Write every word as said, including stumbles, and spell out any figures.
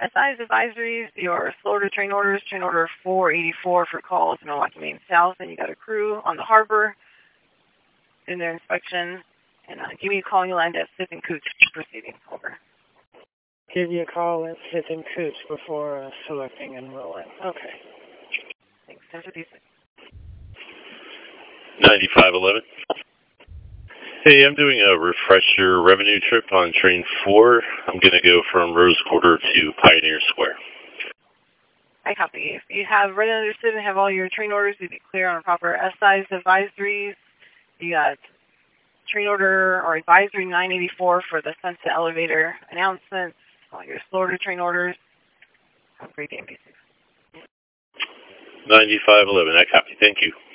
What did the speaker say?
S I's advisories, your Florida train orders, train order four eighty-four for calls in Milwaukee, Maine South, and you got a crew on the harbor in their inspection. And uh, give me a call, you land at Fifth and Cooch proceeding. Over. Give you a call at Fifth and Cooch before uh, selecting and rolling. Okay. Thanks. ten fifty-six. ninety-five eleven. Hey, I'm doing a refresher revenue trip on train four. I'm going to go from Rose Quarter to Pioneer Square. I copy. If you have read and understood and have all your train orders, you'd be clear on proper S I's advisories. You got train order or advisory nine eighty-four for the Sunset Elevator announcements, all your Florida train orders. Have a great day, M B six. ninety-five eleven, I copy. Thank you.